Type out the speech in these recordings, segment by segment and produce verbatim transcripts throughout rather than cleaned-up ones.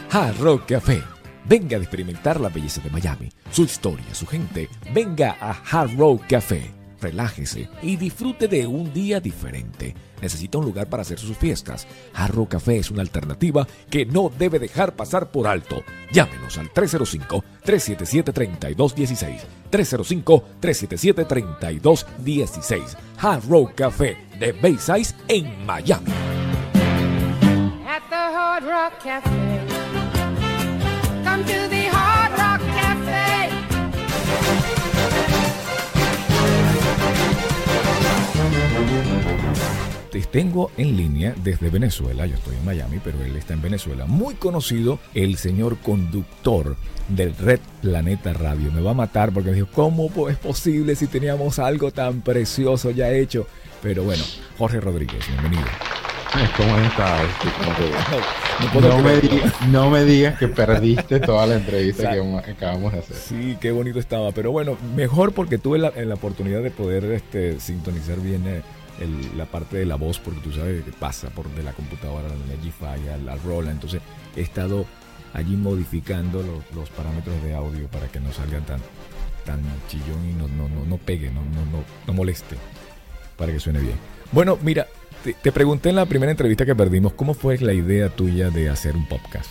Hard Rock Café. Venga a experimentar la belleza de Miami, su historia, su gente. Venga a Hard Rock Café. Relájese y disfrute de un día diferente. Necesita un lugar para hacer sus fiestas. Hard Rock Café es una alternativa que no debe dejar pasar por alto. Llámenos al tres cero cinco, tres siete siete, tres dos uno seis. tres cero cinco, tres siete siete, tres dos uno seis. Hard Rock Café de Bayside en Miami. At the Hard Rock Cafe. Come to the Hard Rock Cafe. Te tengo en línea desde Venezuela. Yo estoy en Miami, pero él está en Venezuela. Muy conocido, el señor conductor del Red Planeta Radio. Me va a matar porque me dijo, ¿cómo es posible si teníamos algo tan precioso ya hecho? Pero bueno, Jorge Rodríguez, bienvenido. ¿Cómo estás? ¿Cómo te no, no, no, me digas, no me digas que perdiste toda la entrevista que acabamos de hacer. Sí, qué bonito estaba. Pero bueno, mejor porque tuve la, la oportunidad de poder este, sintonizar bien eh, el, la parte de la voz, porque tú sabes que pasa por de la computadora, la G-File, a la Roland. Entonces he estado allí modificando los, los parámetros de audio para que no salgan tan, tan chillón y no, no, no, no pegue, no, no, no, no moleste, para que suene bien. Bueno, mira, te, te pregunté en la primera entrevista que perdimos, ¿cómo fue la idea tuya de hacer un podcast?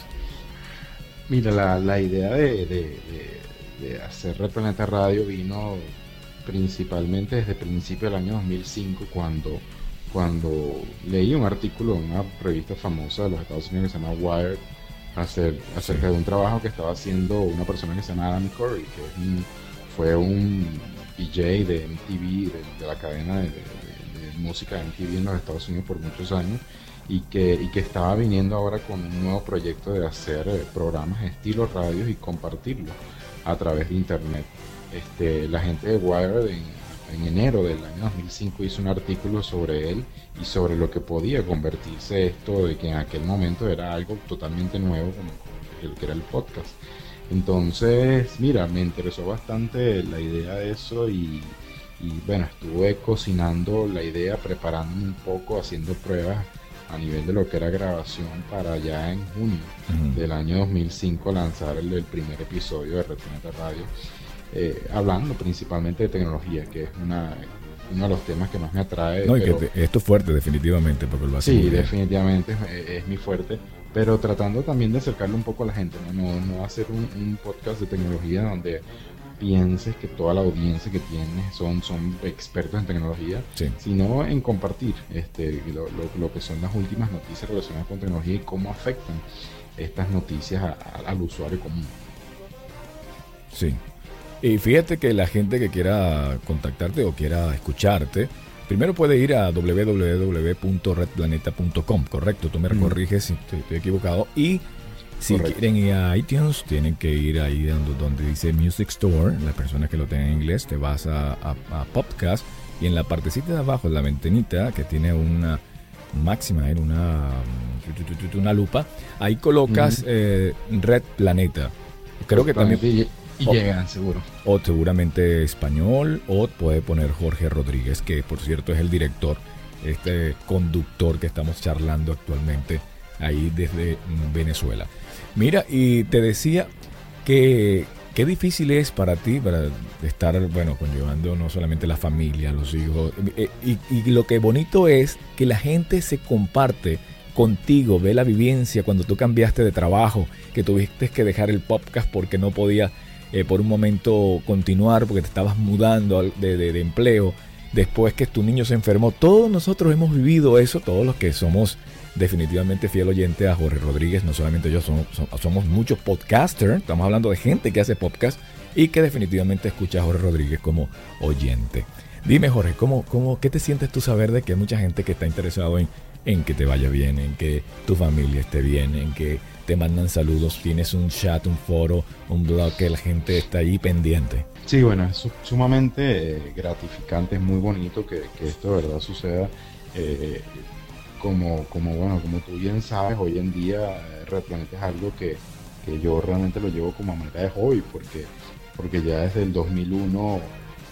Mira, la, la idea de, de, de, de hacer Red Planeta Radio vino principalmente desde el principio del año dos mil cinco, cuando, cuando leí un artículo en una revista famosa de los Estados Unidos que se llama Wired, hacer, acerca de un trabajo que estaba haciendo una persona que se llama Adam Curry, que es un, fue un D J de M T V, de, de la cadena de, de, de música de M T V en los Estados Unidos por muchos años, y que, y que estaba viniendo ahora con un nuevo proyecto de hacer eh, programas estilo radios y compartirlos a través de internet. Este, la gente de Wired en, en enero del año dos mil cinco hizo un artículo sobre él y sobre lo que podía convertirse esto, de que en aquel momento era algo totalmente nuevo como el que era el podcast. Entonces, mira, me interesó bastante la idea de eso y, y bueno, estuve cocinando la idea, preparándome un poco, haciendo pruebas a nivel de lo que era grabación para ya en junio uh-huh. del año dos mil cinco lanzar el, el primer episodio de Red Planeta Radio. Eh, hablando principalmente de tecnología, que es una, uno de los temas que más me atrae. No, pero, y que te, esto es fuerte definitivamente, porque lo hace sí, muy bien. definitivamente es, es mi fuerte, pero tratando también de acercarlo un poco a la gente, no, no, no hacer un, un podcast de tecnología donde pienses que toda la audiencia que tienes son, son expertos en tecnología, sí. sino en compartir este, lo, lo, lo que son las últimas noticias relacionadas con tecnología y cómo afectan estas noticias a, a, al usuario común. Sí. Y fíjate que la gente que quiera contactarte o quiera escucharte, primero puede ir a doble u doble u doble u punto red planeta punto com, correcto, tú me mm. corriges si estoy, estoy equivocado. Y si correcto. Quieren ir a iTunes, tienen que ir ahí donde, donde dice Music Store, las personas que lo tienen en inglés, te vas a, a, a Podcast y en la partecita de abajo, en la ventanita que tiene una máxima, en una, una lupa, ahí colocas mm. eh, Red Planeta. Creo que también... Y o, llegan, seguro. O seguramente español, o puede poner Jorge Rodríguez, que por cierto es el director, este conductor que estamos charlando actualmente ahí desde Venezuela. Mira, y te decía que qué difícil es para ti, para estar, bueno, conllevando no solamente la familia, los hijos, y, y lo que bonito es que la gente se comparte contigo, ve la vivencia cuando tú cambiaste de trabajo, que tuviste que dejar el podcast porque no podías Eh, por un momento continuar porque te estabas mudando de, de, de empleo, después que tu niño se enfermó. Todos nosotros hemos vivido eso, todos los que somos definitivamente fiel oyente a Jorge Rodríguez, no solamente yo, somos, somos muchos podcasters, estamos hablando de gente que hace podcast y que definitivamente escucha a Jorge Rodríguez como oyente. Dime, Jorge, ¿cómo, cómo, ¿qué te sientes tú saber de que hay mucha gente que está interesado en, en que te vaya bien, en que tu familia esté bien, en que te mandan saludos, tienes un chat, un foro, un blog que la gente está ahí pendiente? Sí, bueno, es sumamente eh, gratificante, es muy bonito que, que esto de verdad suceda. Eh, como, como, bueno, como tú bien sabes, hoy en día eh, Red Planeta es algo que, que yo realmente lo llevo como a manera de hobby, porque, porque ya desde el dos mil uno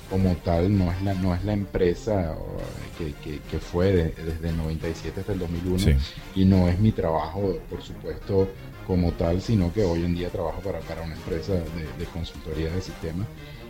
como tal no es la, no es la empresa que, que, que fue de, desde el noventa y siete hasta el dos mil uno, Sí. y no es mi trabajo, por supuesto, como tal, sino que hoy en día trabajo para, para una empresa de, de consultoría de sistemas.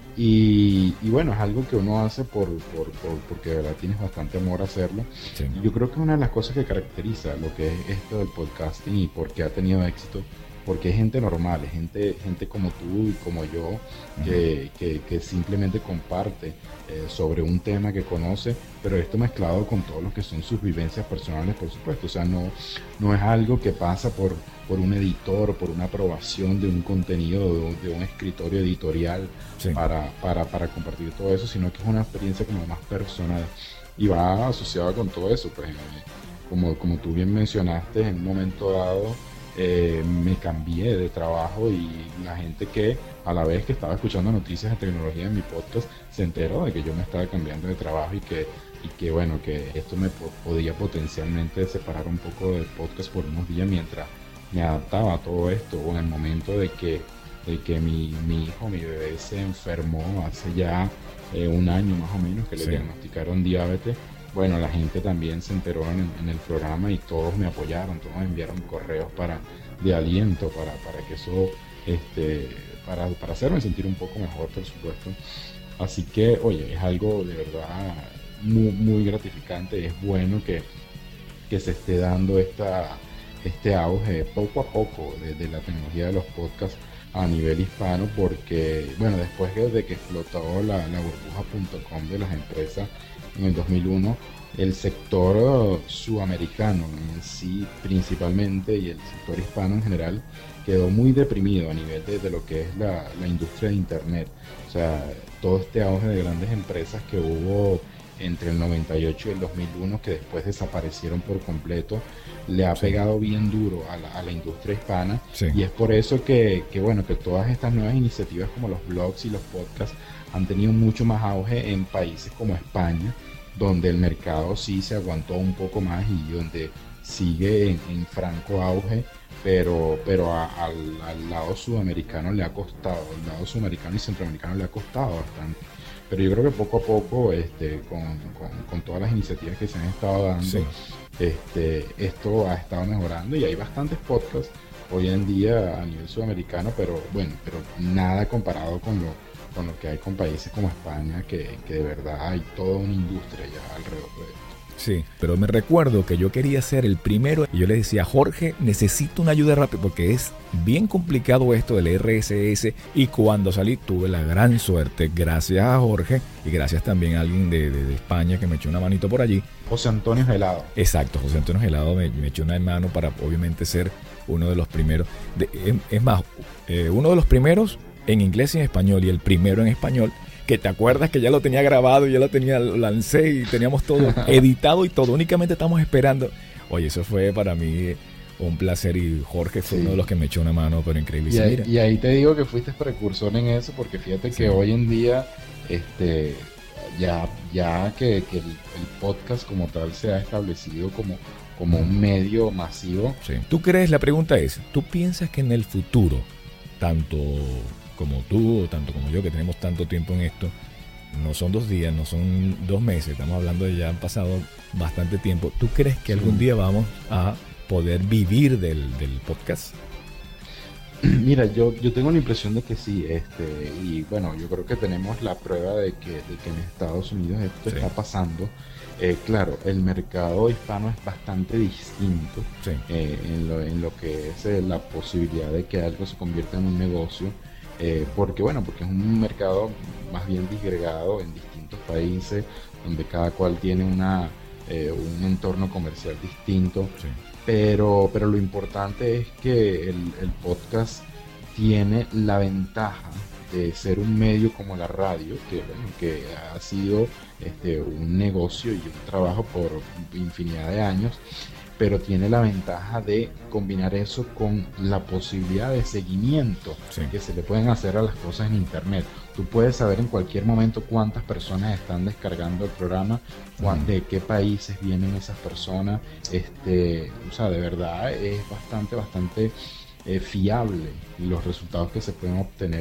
Y, y bueno, es algo que uno hace por, por, por- porque de verdad tienes bastante amor a hacerlo. Sí. Y yo creo que una de las cosas que caracteriza lo que es esto del podcasting y por qué ha tenido éxito, porque es gente normal, es gente, gente como tú y como yo, que, que, que simplemente comparte eh, sobre un tema que conoce, pero esto mezclado con todo lo que son sus vivencias personales, por supuesto. O sea, no, no es algo que pasa por, por un editor, por una aprobación de un contenido, de un, de un escritorio editorial Sí. para, para, para compartir todo eso, sino que es una experiencia como más personal y va asociada con todo eso. Pues, eh, como, como tú bien mencionaste, en un momento dado eh, me cambié de trabajo y la gente que a la vez que estaba escuchando noticias de tecnología en mi podcast se enteró de que yo me estaba cambiando de trabajo y que, y que bueno, que esto me po- podía potencialmente separar un poco del podcast por unos días mientras me adaptaba a todo esto, o en el momento de que, de que mi, mi hijo, mi bebé se enfermó hace ya eh, un año más o menos, que le Sí. diagnosticaron diabetes. Bueno, la gente también se enteró en, en el programa y todos me apoyaron, todos me enviaron correos para, de aliento para, para que eso, este, para, para hacerme sentir un poco mejor, por supuesto. Así que, oye, es algo de verdad muy, muy gratificante. Es bueno que, que se esté dando esta, este auge poco a poco de, de la tecnología de los podcasts a nivel hispano, porque, bueno, después de de que explotó la, la burbuja punto com de las empresas en el dos mil uno, el sector eh, sudamericano en sí principalmente y el sector hispano en general quedó muy deprimido a nivel de, de lo que es la, la industria de internet. O sea, todo este auge de grandes empresas que hubo entre el noventa y ocho y el dos mil uno, que después desaparecieron por completo, le ha Sí. pegado bien duro a la, a la industria hispana. Sí. Y es por eso que, que, bueno, que todas estas nuevas iniciativas como los blogs y los podcasts han tenido mucho más auge en países como España, donde el mercado sí se aguantó un poco más y donde sigue en, en franco auge, pero, pero a- al, al lado sudamericano le ha costado, al lado sudamericano y centroamericano le ha costado bastante. Pero yo creo que poco a poco, este, con, con, con todas las iniciativas que se han estado dando, Sí. este, esto ha estado mejorando y hay bastantes podcasts hoy en día a nivel sudamericano, pero bueno, pero nada comparado con lo, con lo que hay con países como España, que, que de verdad hay toda una industria ya alrededor de esto. Sí, pero me recuerdo que yo quería ser el primero y yo le decía, Jorge, necesito una ayuda rápida porque es bien complicado esto del R S S, y cuando salí tuve la gran suerte, gracias a Jorge y gracias también a alguien de, de- de España que me echó una manito por allí. José Antonio Gelado. Exacto, José Antonio Gelado me, me echó una mano para obviamente ser uno de los primeros. De- es, es más, eh, uno de los primeros en inglés y en español y el primero en español, que te acuerdas que ya lo tenía grabado, ya lo tenía, lo lancé y teníamos todo editado y todo, únicamente estamos esperando. Oye, eso fue para mí un placer y Jorge fue Sí. uno de los que me echó una mano, pero increíble. Y Y ahí, mira, y ahí te digo que fuiste precursor en eso, porque fíjate Sí. que hoy en día, este, ya, ya que, que el, el podcast como tal se ha establecido como, como un medio masivo. sí. ¿Tú crees, la pregunta es, ¿tú piensas que en el futuro, tanto como tú, o tanto como yo, que tenemos tanto tiempo en esto, no son dos días, no son dos meses, estamos hablando de ya han pasado bastante tiempo, ¿tú crees que Sí. algún día vamos a poder vivir del, del podcast? Mira, yo, yo tengo la impresión de que sí, este, y bueno, yo creo que tenemos la prueba de que, de que en Estados Unidos esto Sí. está pasando. Eh, claro, el mercado hispano es bastante distinto Sí, eh, en, lo, en lo que es eh, la posibilidad de que algo se convierta en un negocio, eh, porque bueno, porque es un mercado más bien disgregado en distintos países, donde cada cual tiene una, eh, un entorno comercial distinto. sí, Pero, pero lo importante es que el, el podcast tiene la ventaja de ser un medio como la radio, que, bueno, que ha sido este, un negocio y un trabajo por infinidad de años, pero tiene la ventaja de combinar eso con la posibilidad de seguimiento sí. que se le pueden hacer a las cosas en internet. Tú puedes saber en cualquier momento cuántas personas están descargando el programa, cuán- Ujú. de qué países vienen esas personas. Este, o sea, de verdad es bastante, bastante eh, fiable los resultados que se pueden obtener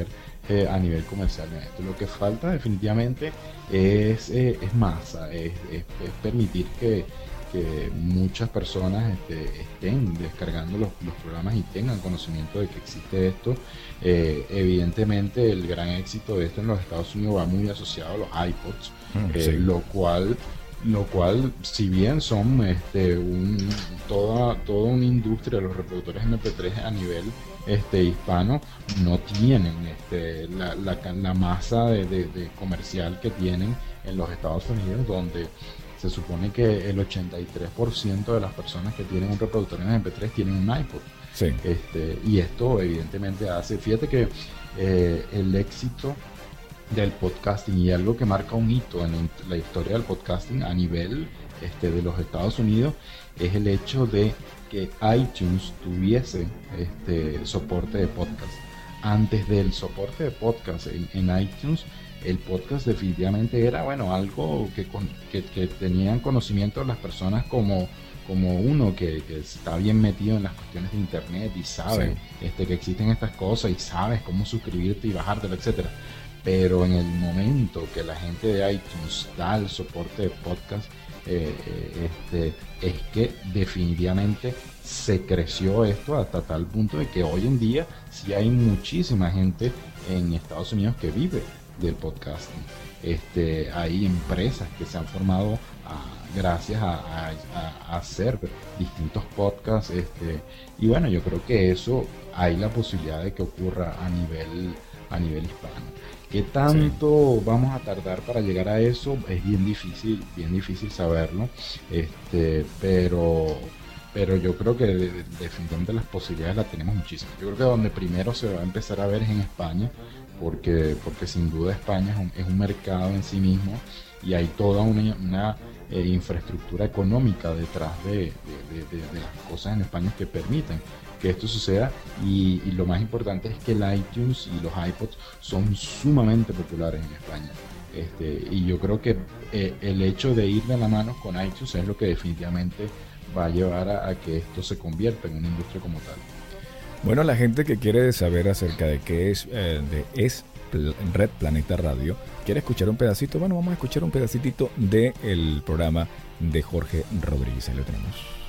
eh, a nivel comercial en esto. Lo que falta definitivamente es, eh, es masa, es, es, es permitir que, que muchas personas este, estén descargando los, los programas y tengan conocimiento de que existe esto. Eh, evidentemente el gran éxito de esto en los Estados Unidos va muy asociado a los iPods, mm, eh, sí. lo cual lo cual si bien son este, un, toda, toda una industria de los reproductores eme pe tres a nivel este, hispano, no tienen este, la, la, la masa de, de, de comercial que tienen en los Estados Unidos, donde se supone que el ochenta y tres por ciento de las personas que tienen un reproductor en eme pe tres tienen un iPod. Sí. Este, y esto evidentemente hace, fíjate que eh, el éxito del podcasting y algo que marca un hito en la historia del podcasting a nivel este, de los Estados Unidos es el hecho de que iTunes tuviese este, soporte de podcast. Antes del soporte de podcast en, en iTunes, el podcast definitivamente era bueno algo que, que, que tenían conocimiento las personas como, como uno que, que está bien metido en las cuestiones de internet y sabe sí. este, que existen estas cosas y sabes cómo suscribirte y bajártelo, etcétera. Pero en el momento que la gente de iTunes da el soporte de podcast, eh, este, es que definitivamente se creció esto hasta tal punto de que hoy en día sí hay muchísima gente en Estados Unidos que vive del podcasting. Este, hay empresas que se han formado a, gracias a, a, a hacer distintos podcasts. Este, y bueno, yo creo que eso hay la posibilidad de que ocurra a nivel, a nivel hispano. ¿Qué tanto sí. vamos a tardar para llegar a eso? Es bien difícil, bien difícil saberlo, este, pero, pero yo creo que definitivamente las posibilidades las tenemos muchísimas. Yo creo que donde primero se va a empezar a ver es en España, porque, porque sin duda España es un, es un mercado en sí mismo y hay toda una, una eh, infraestructura económica detrás de, de, de, de, de las cosas en España que permiten que esto suceda, y, y lo más importante es que el iTunes y los iPods son sumamente populares en España. Este, y yo creo que eh, el hecho de ir de la mano con iTunes es lo que definitivamente va a llevar a, a que esto se convierta en una industria como tal. Bueno, la gente que quiere saber acerca de qué es, eh, de es Red Planeta Radio, quiere escuchar un pedacito, bueno, vamos a escuchar un pedacitito del programa de Jorge Rodríguez. Ahí lo tenemos.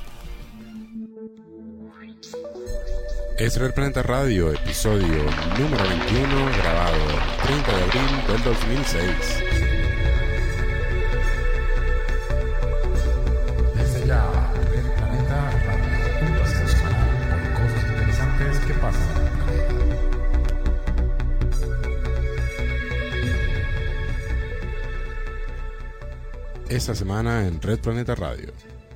Es Red Planeta Radio, episodio número veintiuno, grabado el treinta de abril del dos mil seis. Desde ya, Red Planeta Radio, un paseo semanal por cosas interesantes que pasan. Esta semana en Red Planeta Radio.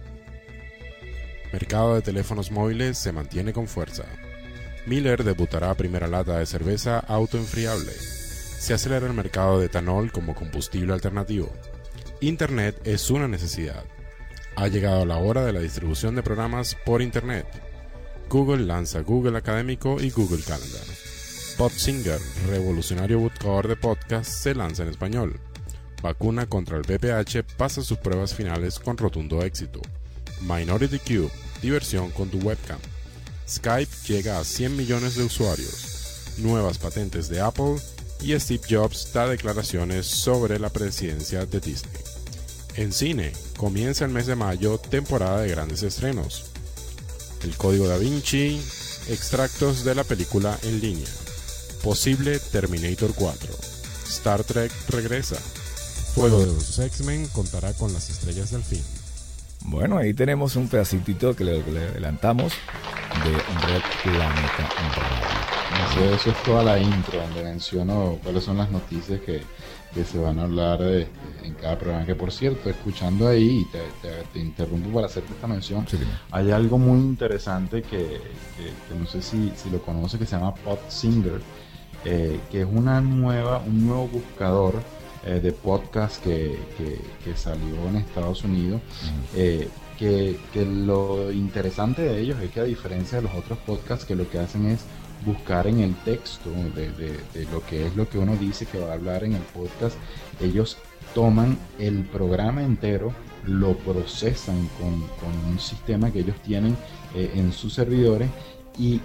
Mercado de teléfonos móviles se mantiene con fuerza. Miller debutará primera lata de cerveza autoenfriable. Se acelera el mercado de etanol como combustible alternativo. Internet es una necesidad. Ha llegado la hora de la distribución de programas por Internet. Google lanza Google Académico y Google Calendar. Podsinger, revolucionario buscador de podcast, se lanza en español. Vacuna contra el V P H pasa sus pruebas finales con rotundo éxito. Minority Cube, diversión con tu webcam. Skype llega a cien millones de usuarios. Nuevas patentes de Apple y Steve Jobs da declaraciones sobre la presidencia de Disney. En cine, comienza el mes de mayo temporada de grandes estrenos. El Código Da Vinci, extractos de la película en línea. Posible Terminator cuatro. Star Trek regresa. Juego de los X-Men contará con las estrellas del fin. Bueno, ahí tenemos un pedacito que le, le adelantamos de Red Planeta Radio. Eso, eso es toda la intro donde menciono cuáles son las noticias que, que se van a hablar de, en cada programa. Que por cierto, escuchando ahí, te, te, te interrumpo para hacerte esta mención, sí, hay algo muy interesante que, que, que no sé si, si lo conoce, que se llama Podsinger, eh, que es una nueva, un nuevo buscador Eh, de podcast que, que, que salió en Estados Unidos. Uh-huh. eh, que, que lo interesante de ellos es que, a diferencia de los otros podcasts, que lo que hacen es buscar en el texto de, de, de lo que es lo que uno dice que va a hablar en el podcast, ellos toman el programa entero, lo procesan con, con un sistema que ellos tienen eh, en sus servidores, y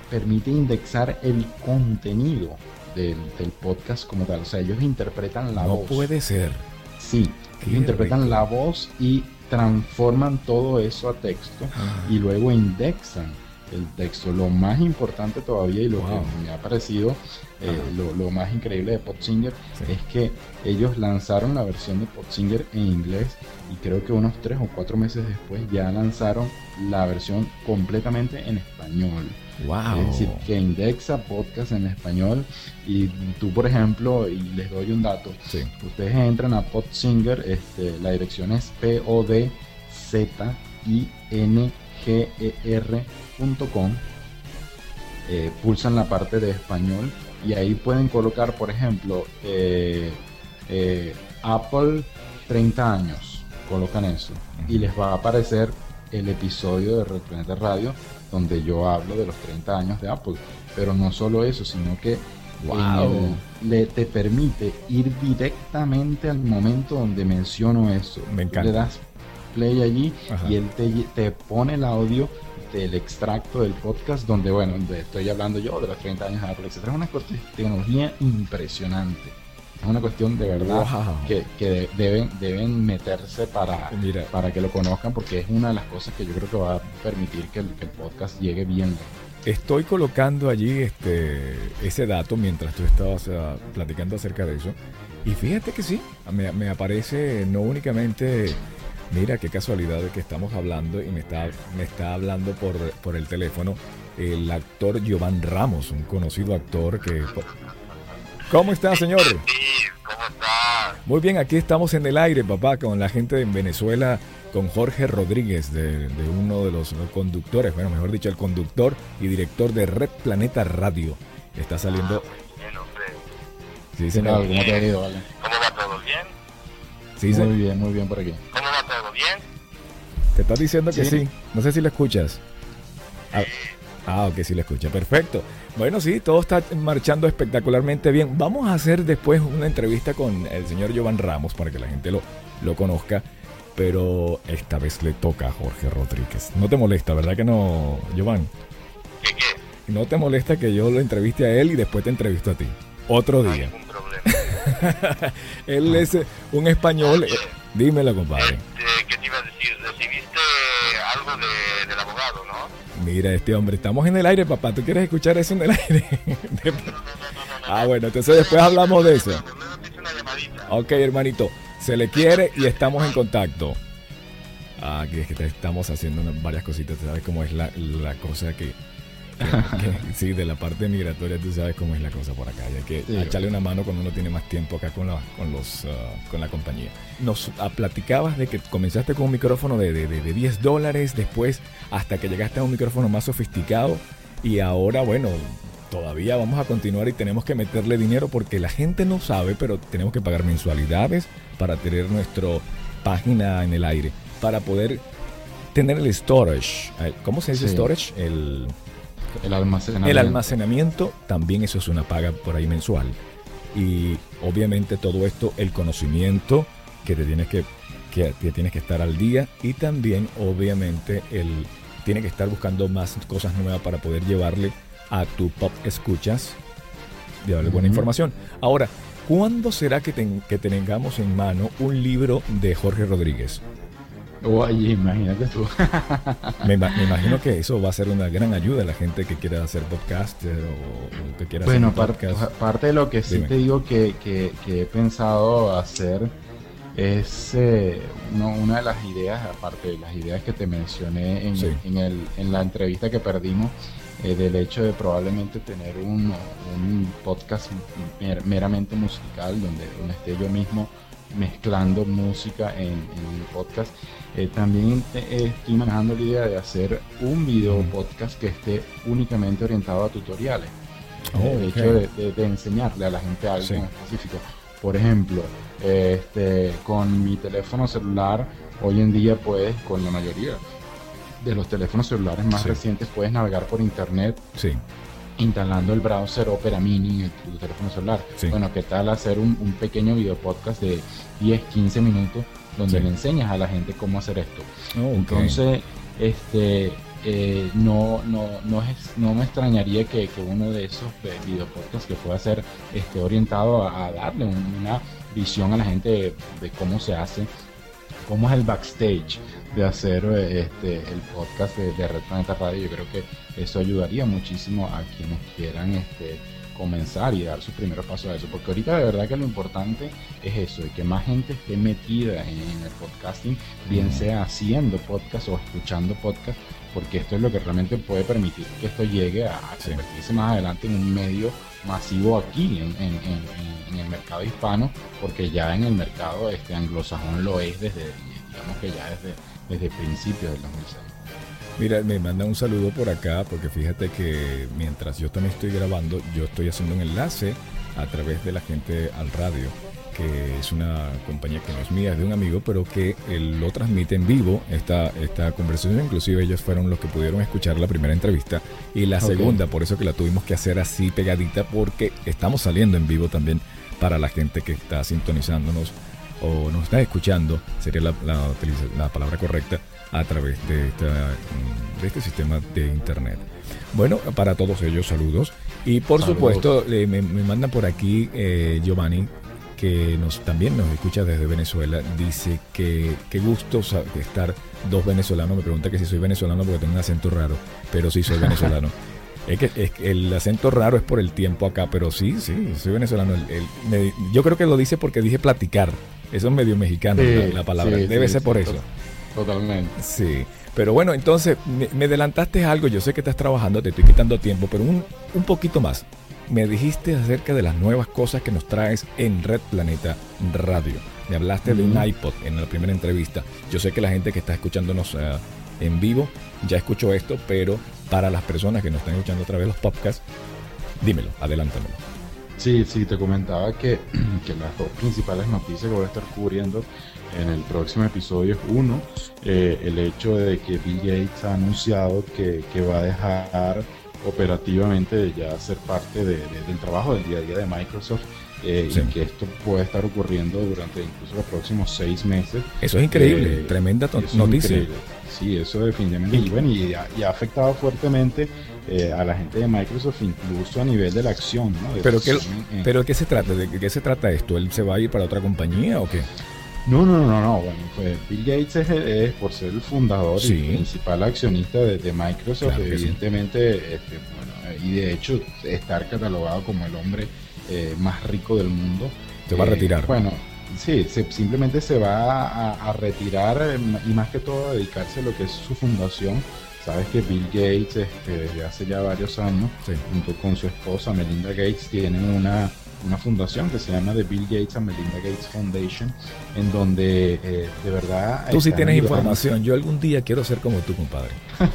permite indexar el contenido del, del podcast como tal. O sea, ellos interpretan la no voz. No puede ser. Sí, ellos interpretan rico. la voz y transforman todo eso a texto ah. y luego indexan el texto. Lo más importante todavía y lo wow. que me ha parecido eh, lo, lo más increíble de Podsinger sí. es que ellos lanzaron la versión de Podsinger en inglés y creo que unos tres o cuatro meses después ya lanzaron la versión completamente en español. Wow. Es decir, que indexa podcast en español y tú, por ejemplo, y les doy un dato, sí. ustedes entran a Podsinger, este, la dirección es P O D Z I N G E R punto com, eh, pulsan la parte de español y ahí pueden colocar, por ejemplo, eh, eh, Apple treinta años, colocan eso uh-huh. y les va a aparecer el episodio de Red Planeta Radio donde yo hablo de los treinta años de Apple, pero no solo eso, sino que wow. el, le, te permite ir directamente al momento donde menciono eso. Me encanta. Le das play allí Ajá. y él te, te pone el audio del extracto del podcast donde, bueno, donde estoy hablando yo de los treinta años de Apple, etcétera. Es una tecnología impresionante. Es una cuestión de verdad wow. que, que deben, deben meterse para, Mira. para que lo conozcan, porque es una de las cosas que yo creo que va a permitir que el, que el podcast llegue bien. Estoy colocando allí este ese dato mientras tú estabas uh, platicando acerca de eso. Y fíjate que sí, me, me aparece no únicamente, mira qué casualidad de que estamos hablando y me está, me está hablando por, por el teléfono el actor Giovanni Ramos, un conocido actor que... ¿Cómo está, señor? Sí, ¿cómo está? Muy bien, aquí estamos en el aire, papá, con la gente en Venezuela, con Jorge Rodríguez, de, de uno de los conductores, bueno, mejor dicho, el conductor y director de Red Planeta Radio. Está saliendo... Ah, bien, hombre. Sí, señor. ¿Cómo te ha ido, vale? ¿Cómo va todo bien? Sí, muy señor. bien, muy bien por aquí. ¿Cómo va todo bien? Te estás diciendo que sí. Sí. No sé si lo escuchas. Ah, ah, ok, sí lo escucha. Perfecto. Bueno, sí, todo está marchando espectacularmente bien. Vamos a hacer después una entrevista con el señor Giovanni Ramos para que la gente lo, lo conozca. Pero esta vez le toca a Jorge Rodríguez. No te molesta, ¿verdad que no, Giovanni? ¿Qué qué? No te molesta que yo lo entreviste a él y después te entrevisto a ti. Otro No hay día. ningún problema. Él es un español. Oye, Dímelo, compadre. Este, ¿qué te iba a decir? ¿Recibiste algo de, del abogado, no? Mira, este hombre, estamos en el aire, papá. ¿Tú quieres escuchar eso en el aire? No, no, no, no, no, Ah, bueno, entonces después hablamos de eso. Una llamadita. Ok, hermanito, se le quiere y estamos en contacto. Ah, que es que te estamos haciendo unas- varias cositas. Tú sabes cómo es la, la cosa que, que- que- sí, de la parte migratoria, tú sabes cómo es la cosa por acá. Y hay que Sí, echarle una mano cuando uno tiene más tiempo acá con la, con los, ah, con la compañía. Nos ah, platicabas de que comenzaste con un micrófono de, de, de, de diez dólares, después hasta que llegaste a un micrófono más sofisticado y ahora, bueno, todavía vamos a continuar y tenemos que meterle dinero porque la gente no sabe, pero tenemos que pagar mensualidades para tener nuestra página en el aire, para poder tener el storage. ¿Cómo se dice Sí. storage? El, El almacenamiento. el almacenamiento, también eso es una paga por ahí mensual. Y obviamente todo esto, el conocimiento que te tienes que, que, que tienes que estar al día y también obviamente el tienes que estar buscando más cosas nuevas para poder llevarle a tu pop escuchas, llevarle buena Ujú. información. Ahora, ¿cuándo será que, ten- que tengamos en mano un libro de Jorge Rodríguez? Oye, imagínate tú. Me, ima- me imagino que eso va a ser una gran ayuda a la gente que quiera hacer podcaster o, o que quiera Bueno, hacer un par- podcast. parte de lo que sí Dime. te digo que, que- que he pensado hacer es eh, no, una de las ideas, aparte de las ideas que te mencioné en, Sí. en, el, en la entrevista que perdimos, eh, del hecho de probablemente tener un, un podcast mer- meramente musical donde, donde esté yo mismo mezclando música en, en el podcast. Eh, también eh, estoy manejando la idea de hacer un video Mm. podcast que esté únicamente orientado a tutoriales. Oh, el ok. hecho de, de- de enseñarle a la gente algo Sí. en específico. Por ejemplo, este, con mi teléfono celular, hoy en día puedes, con la mayoría de los teléfonos celulares más Sí. recientes, puedes navegar por internet Sí, instalando el browser Opera Mini en tu teléfono celular. Sí. Bueno, ¿qué tal hacer un, un pequeño video podcast de diez, quince minutos donde Sí. le enseñas a la gente cómo hacer esto? Oh, ok. Entonces, este, eh, no, no, no, es, no me extrañaría que, que uno de esos eh, videopodcasts que pueda ser esté orientado a, a darle un- una visión a la gente de, de cómo se hace, cómo es el backstage de hacer eh, este, el podcast de, de Red Planeta Radio. Yo creo que eso ayudaría muchísimo a quienes quieran este, comenzar y dar sus primeros pasos a eso, porque ahorita de verdad que lo importante es eso, de que más gente esté metida en, en el podcasting, bien sea haciendo podcast o escuchando podcast, porque esto es lo que realmente puede permitir que esto llegue a, a Sí. convertirse más adelante en un medio masivo aquí en, en- en- en el mercado hispano, porque ya en el mercado este anglosajón lo es desde, digamos que ya desde, desde principios del dos mil seis. Mira, me manda un saludo por acá porque fíjate que mientras yo también estoy grabando, yo estoy haciendo un enlace a través de la gente al radio, que es una compañía que no es mía, es de un amigo, pero que él lo transmite en vivo, esta, esta conversación. Inclusive ellos fueron los que pudieron escuchar la primera entrevista y la Ok. segunda, por eso que la tuvimos que hacer así pegadita, porque estamos saliendo en vivo también para la gente que está sintonizándonos o nos está escuchando, sería la, la, utiliza- la palabra correcta, a través de, esta, mm, de este sistema de internet. Bueno, para todos ellos saludos. Y por Saludos. supuesto, eh, me, me mandan por aquí eh, Giovanni, que nos también nos escucha desde Venezuela. Dice que qué gusto sa- estar dos venezolanos. Me pregunta que si soy venezolano porque tengo un acento raro, pero sí soy venezolano. Es que, es que el acento raro es por el tiempo acá, pero sí, sí, soy venezolano. El- el- me- yo creo que lo dice porque dije platicar. Eso es medio mexicano la, la palabra. Sí, Debe sí, ser sí, por to- eso. Totalmente. Sí, pero bueno, entonces me, me adelantaste algo. Yo sé que estás trabajando, te estoy quitando tiempo, pero un, un poquito más. Me dijiste acerca de las nuevas cosas que nos traes en Red Planeta Radio. Me hablaste de un Ujú. iPod en la primera entrevista. Yo sé que la gente que está escuchándonos eh, en vivo ya escuchó esto, pero para las personas que nos están escuchando a través de los podcasts, dímelo, adelántamelo. Sí, sí, te comentaba que, que las dos principales noticias que voy a estar cubriendo en el próximo episodio es uno, eh, el hecho de que Bill Gates ha anunciado que, que va a dejar operativamente de ya ser parte de- de- del trabajo del día a día de Microsoft, eh, Sí. y que esto puede estar ocurriendo durante incluso los próximos seis meses. Eso es increíble, Eh, tremenda to- Eso es noticia. increíble. Sí, eso definitivamente. Y bueno, y ha, y ha afectado fuertemente eh, a la gente de Microsoft, incluso a nivel de la acción, ¿no? De Pero, ¿qué, acción en- pero ¿qué se trata? ¿De qué se trata esto? ¿Él se va a ir para otra compañía o qué? No, no, no, no. Bueno, pues Bill Gates es, es, por ser el fundador Sí. y principal accionista de, de Microsoft, Claro que sí. evidentemente, este, bueno, y de hecho estar catalogado como el hombre eh, más rico del mundo. Se va a Eh, retirar. Bueno, sí, se- simplemente se va a, a retirar eh, y más que todo a dedicarse a lo que es su fundación. Sabes que Bill Gates, este, desde hace ya varios años, Sí. junto con su esposa Melinda Gates, tienen una, una fundación que se llama The Bill Gates and Melinda Gates Foundation, en donde eh, de verdad... Tú sí están tienes ayudando- información. Yo algún día quiero ser como tú, compadre.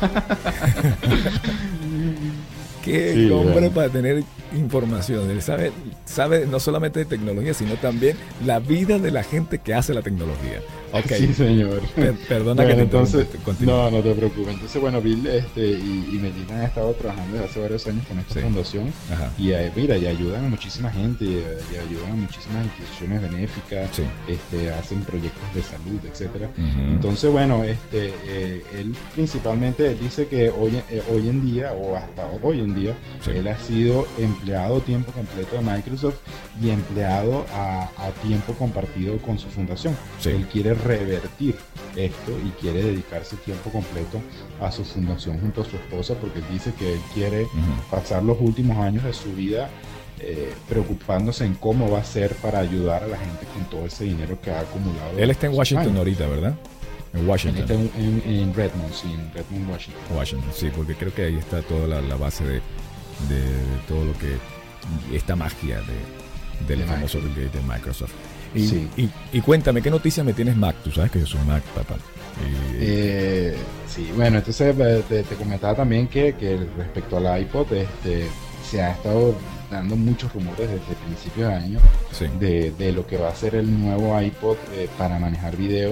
Qué Sí, hombre bueno. para tener información. Él sabe, sabe no solamente de tecnología, sino también la vida de la gente que hace la tecnología. Ok, Sí, señor. per- perdona Bueno, que te entonces, interrumpa, continúa. no, no te preocupes. Entonces, bueno, Bill este, y, y Melinda han estado trabajando desde hace varios años con esta Sí. fundación. Ajá. Y eh, mira, y ayudan a muchísima gente, y, eh, y ayudan a muchísimas instituciones benéficas, Sí. este, hacen proyectos de salud, etcétera. Ujú. Entonces, bueno, este, eh, él principalmente dice que hoy, eh, hoy en día, o hasta hoy en día, Sí. él ha sido empleado tiempo completo de Microsoft y empleado a, a tiempo compartido con su fundación. Sí. Él quiere revertir esto y quiere dedicarse tiempo completo a su fundación junto a su esposa, porque él dice que él quiere Ujú. pasar los últimos años de su vida eh, preocupándose en cómo va a ser para ayudar a la gente con todo ese dinero que ha acumulado. Él está en sus Washington años. ahorita, ¿verdad? En Él Washington. está en, en- en Redmond, sí, en Redmond, Washington. Washington, sí, porque creo que ahí está toda la, la base de, de, de todo lo que esta magia de, del De famoso Bill Gates de Microsoft. Y, Sí. y, y cuéntame, ¿qué noticias me tienes Mac? Tú sabes que yo soy Mac, papá. Y- Eh, sí, bueno, entonces eh, te, te comentaba también que, que respecto al iPod, este, se ha estado dando muchos rumores desde principios de año sí. de, de lo que va a ser el nuevo iPod eh, para manejar video,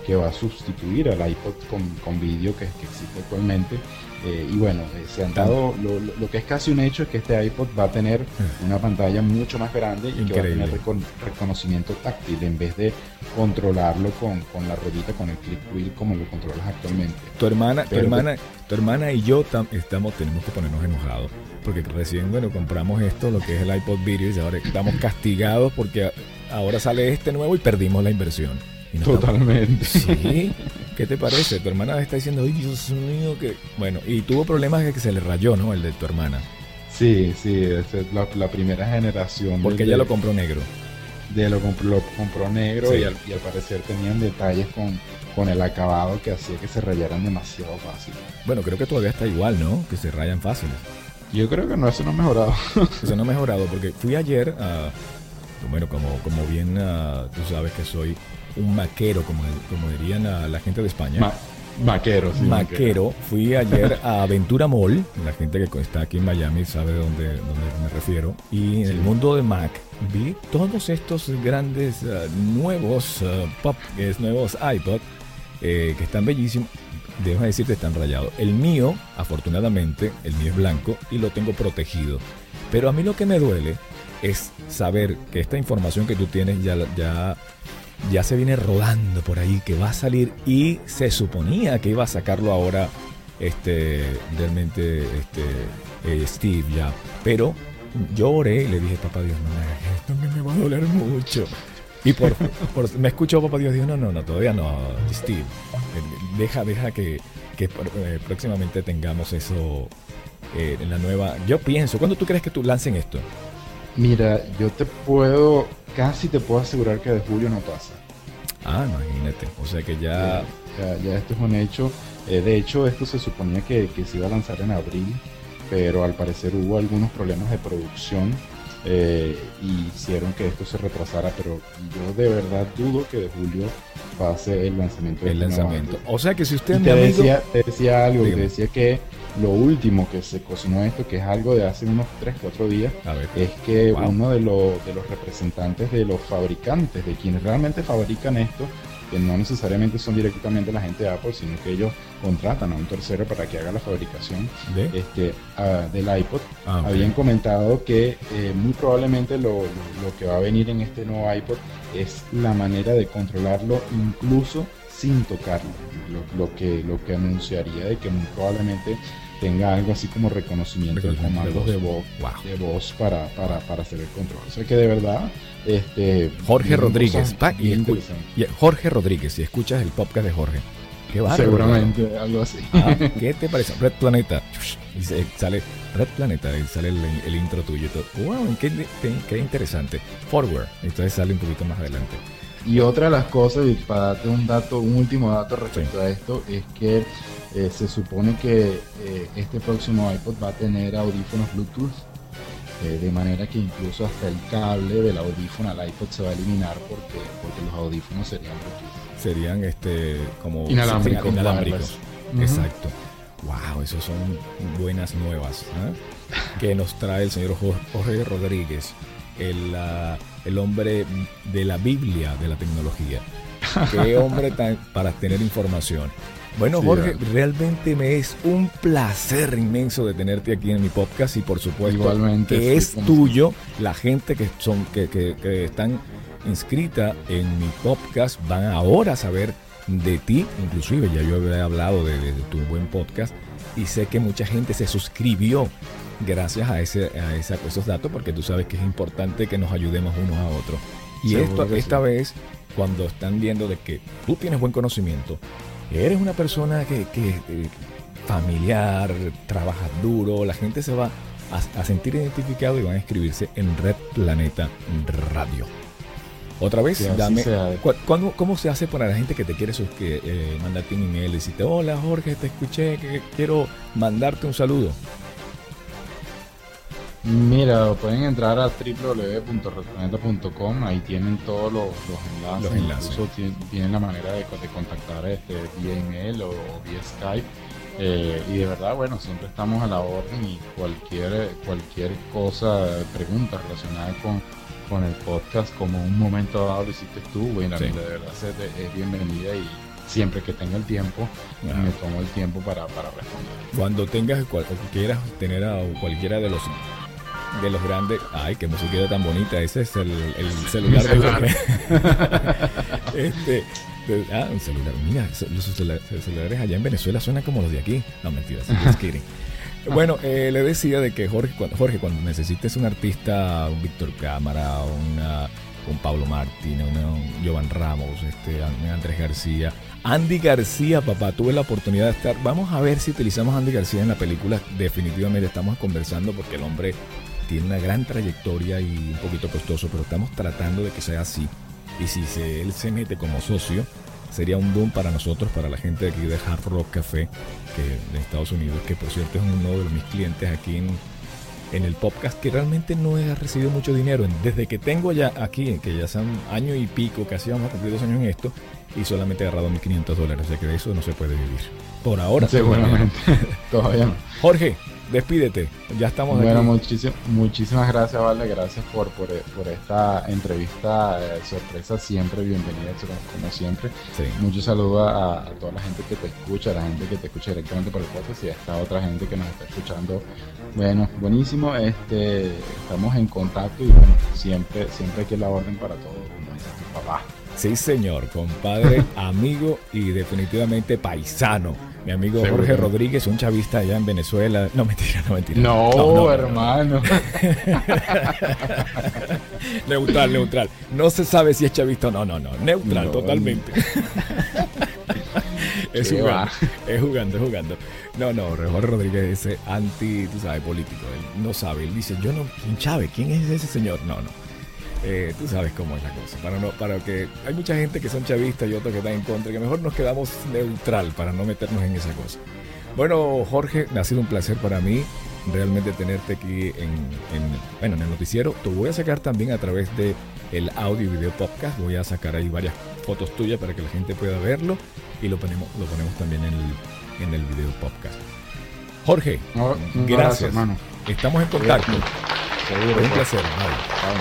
que va a sustituir al iPod con, con vídeo que, que existe actualmente. Eh, y bueno, eh, se han dado, lo, lo, lo que es casi un hecho es que este iPod va a tener una pantalla mucho más grande y Increíble. que va a tener recon, reconocimiento táctil en vez de controlarlo con, con la ruedita, con el click wheel como lo controlas actualmente. Tu hermana, tu Pero- hermana, tu hermana y yo tam- estamos, tenemos que ponernos enojados porque recién, bueno, compramos esto, lo que es el iPod Video, y ahora estamos castigados porque a- ahora sale este nuevo y perdimos la inversión. Y no estamos- Totalmente. Sí, ¿qué te parece? Tu hermana está diciendo, ay, Dios mío, que... Bueno, y tuvo problemas de que se le rayó, ¿no? El de tu hermana. Sí, sí, esa es la, la primera generación. Porque de, ella lo compró negro. de lo, compró, lo compró negro Sí. y, al, y al parecer tenían detalles con, con el acabado que hacía que se rayaran demasiado fácil. Bueno, creo que todavía está igual, ¿no? Que se rayan fáciles. Yo creo que no, eso no ha mejorado. Eso no ha mejorado porque fui ayer a... Bueno, como, como bien uh, tú sabes que soy un maquero, como, como dirían a la gente de España. Ma- maquero, sí. Maquero. Fui ayer a Aventura Mall. La gente que está aquí en Miami sabe de dónde, dónde me refiero. Y en el mundo de Mac vi todos estos grandes uh, nuevos uh, pop, es, nuevos iPod eh, que están bellísimos. Debo decirte, están rayados. El mío, afortunadamente, el mío es blanco y lo tengo protegido. Pero a mí lo que me duele es saber que esta información que tú tienes ya, ya, ya se viene rodando por ahí, que va a salir y se suponía que iba a sacarlo ahora este, realmente este, eh, Steve ya. Pero yo oré y le dije, papá Dios, no me hagas esto, que me va a doler mucho. Y por, por me escuchó papá Dios, dijo, no, no, no, todavía no, Steve. Eh, Deja, deja que, que eh, próximamente tengamos eso eh, en la nueva. Yo pienso, ¿cuándo tú crees que tú lancen esto? Mira, yo te puedo, casi te puedo asegurar que de julio no pasa. Ah, imagínate. O sea que ya. Ya, ya esto es un hecho. Eh, de hecho, esto se suponía que, que se iba a lanzar en abril, pero al parecer hubo algunos problemas de producción eh, y hicieron que esto se retrasara. Pero yo de verdad dudo que de julio pase el lanzamiento de el este nuevo lanzamiento. iPod. O sea que si usted Y es mi te amigo. decía, te decía algo, Dígame. te decía que lo último que se cocinó esto, que es algo de hace unos tres cuatro días, A ver. es que Wow. uno de, los de los representantes de los fabricantes, de quienes realmente fabrican esto, que no necesariamente son directamente la gente de Apple, sino que ellos contratan a un tercero para que haga la fabricación ¿De? este, ah, del iPod, Ah, ok. habían comentado que eh, muy probablemente lo, lo- lo que va a venir en este nuevo iPod es la manera de controlarlo incluso sin tocarlo, lo, lo que, lo que anunciaría de que muy probablemente tenga algo así como reconocimiento de Reconocimiento comandos de de voz. voz, Wow. de voz para, para, para hacer el control. O sea que de verdad, este Jorge vienen Rodríguez. cosas Pa- y bien escu- interesantes. y Jorge Rodríguez, si escuchas el podcast de Jorge. Qué bárbaro. Seguramente algo así. Ah, ¿qué te parece? Red Planeta. Y se- sale Red Planeta y sale el, el intro tuyo y todo. Wow, qué, qué, qué interesante. Forward. Entonces sale un poquito más adelante. Y otra de las cosas, y para darte un dato, un último dato respecto a esto, es que eh, se supone que eh, este próximo iPod va a tener audífonos Bluetooth, eh, de manera que incluso hasta el cable del audífono al iPod se va a eliminar porque, porque los audífonos serían Bluetooth. Serían este como Inalámbricos, inalámbricos. wireless. Ujú. Exacto. Wow, esos son buenas nuevas, ¿eh? Que nos trae el señor Jo- Jorge Rodríguez, el, ah, el hombre de la Biblia de la tecnología. Qué hombre tan, para tener información. Bueno, Sí, Jorge, vale. realmente me es un placer inmenso de tenerte aquí en mi podcast y por supuesto Igualmente, que sí, es como tuyo. La gente que son que, que, que están inscrita en mi podcast van ahora a saber de ti, inclusive ya yo había hablado de, de- de tu buen podcast y sé que mucha gente se suscribió gracias a ese a, esa- a esos datos porque tú sabes que es importante que nos ayudemos unos a otros. Y Seguro esto que esta sí. vez cuando están viendo de que tú tienes buen conocimiento, eres una persona que, que eh, familiar, trabajas duro, la gente se va a, a sentir identificado y van a inscribirse en Red Planeta Radio. Otra vez, Sí, así dame, sea. cu- ¿cuándo- ¿cómo se hace para la gente que te quiere suscri- eh, mandarte un email y decirte, hola Jorge, te escuché, que quiero mandarte un saludo? Mira, pueden entrar a w w w punto red planeta punto com, ahí tienen todos los, los enlaces, Los enlaces. incluso tien- tienen la manera de, de contactar este, vía email o, o vía Skype. Eh, y de verdad, bueno, siempre estamos a la orden y cualquier, cualquier cosa, pregunta relacionada con, con el podcast, como un momento dado lo hiciste tú, bueno, Sí. de verdad se te- es bienvenida y, siempre que tenga el tiempo, Ah. me tomo el tiempo para, para responder. Cuando tengas cual, quieras tener a cualquiera de los de los grandes, ay, qué musiquita tan bonita, ese es el, el celular de celular. Jorge. este, de- ah, un celular, mira, eso- los celula- celulares allá en Venezuela suenan como los de aquí. No, mentira, just kidding. Bueno, eh, le decía de que Jorge, cuando, Jorge, cuando necesites un artista, un Víctor Cámara, una, un Pablo Martín, una- un Jovan Ramos, este, un Andrés García, Andy García, papá, tuve la oportunidad de estar. Vamos a ver si utilizamos a Andy García en la película. Definitivamente estamos conversando porque el hombre tiene una gran trayectoria y un poquito costoso, pero estamos tratando de que sea así. Y si se, él se mete como socio, sería un boom para nosotros, para la gente de aquí de Hard Rock Café, que de Estados Unidos, que por cierto es uno de mis clientes aquí en, en el podcast, que realmente no he recibido mucho dinero. Desde que tengo ya aquí, que ya son año y pico, casi vamos a cumplir dos años en esto, y solamente he agarrado mil quinientos dólares, o sea que de eso no se puede vivir. Por ahora. Seguramente, todavía no. Jorge, despídete, ya estamos Bueno, aquí. muchísimas, muchísimas gracias, Vale, gracias por, por, por esta entrevista eh, sorpresa, siempre bienvenida, como, como siempre. Sí. Muchos saludos a, a toda la gente que te escucha, a la gente que te escucha directamente por el podcast y a esta otra gente que nos está escuchando. Bueno, buenísimo, este, estamos en contacto y bueno, siempre, siempre aquí la orden para todos, como dice tu papá. Sí, señor, compadre, amigo y definitivamente paisano. Mi amigo Seguro. Jorge Rodríguez, un chavista allá en Venezuela. No, mentira, no, mentira. No, hermano. Neutral, neutral. No se sabe si es chavista o no, no, no. Neutral, No. totalmente. es ¿Qué jugando, va? es jugando, es jugando. No, no, Jorge Rodríguez es anti, tú sabes, político. Él no sabe, él dice, yo no, ¿quién Chávez? ¿Quién es ese señor? No, no. Eh, tú sabes cómo es la cosa. Para no, para que hay mucha gente que son chavistas y otros que están en contra, que mejor nos quedamos neutral para no meternos en esa cosa. Bueno, Jorge, ha sido un placer para mí realmente tenerte aquí en, en, bueno, en el noticiero. Te voy a sacar también a través de el audio y video podcast. Voy a sacar ahí varias fotos tuyas para que la gente pueda verlo y lo ponemos, lo ponemos también en el, en el video podcast. Jorge, No, no, gracias. hermano. Estamos en contacto. Seguro. Fue un pues. placer. Bye.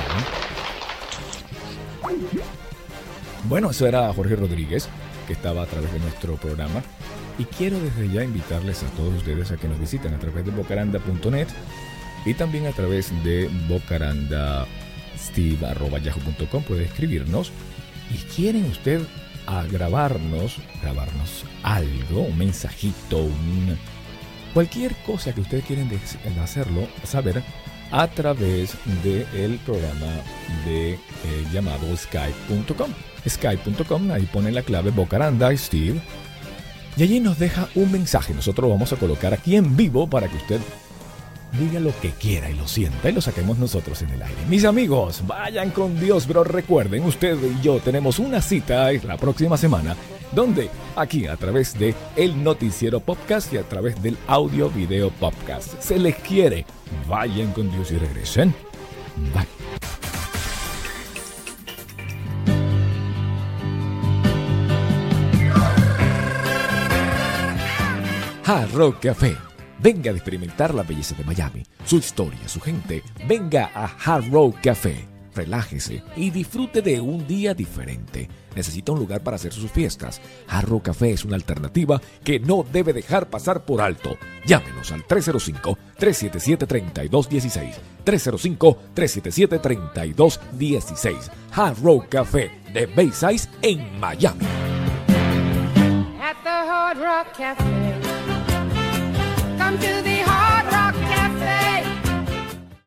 Bueno, eso era Jorge Rodríguez, que estaba a través de nuestro programa. Y quiero desde ya invitarles a todos ustedes a que nos visiten a través de bocaranda punto net y también a través de bocarandasteve arroba yahoo punto com. Puede escribirnos. Y quieren usted a grabarnos, grabarnos algo, un mensajito, un, cualquier cosa que ustedes quieren de- hacerlo, saber a través del programa de eh, llamado skype punto com. skype punto com, ahí pone la clave Bocaranda Steve y allí nos deja un mensaje. Nosotros lo vamos a colocar aquí en vivo para que usted diga lo que quiera y lo sienta y lo saquemos nosotros en el aire. Mis amigos, vayan con Dios, pero recuerden, usted y yo tenemos una cita la próxima semana, donde aquí a través de el Noticiero Podcast y a través del Audio Video Podcast. Se les quiere. Vayan con Dios y regresen. Bye. Hard Rock Café. Venga a experimentar la belleza de Miami, su historia, su gente. Venga a Hard Rock Café. Relájese y disfrute de un día diferente. Necesita un lugar para hacer sus fiestas. Hard Rock Café es una alternativa que no debe dejar pasar por alto. Llámenos al tres cero cinco, tres siete siete, tres dos uno seis. tres cero cinco, tres siete siete, tres dos uno seis. Hard Rock Café de Bayside en Miami. At the Hard Rock Cafe. Come to the Hard